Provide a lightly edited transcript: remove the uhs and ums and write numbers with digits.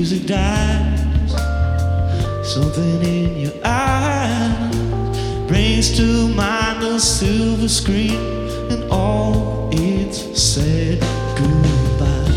music dies, something in your eyes brings to mind a silver screen and all its said goodbye.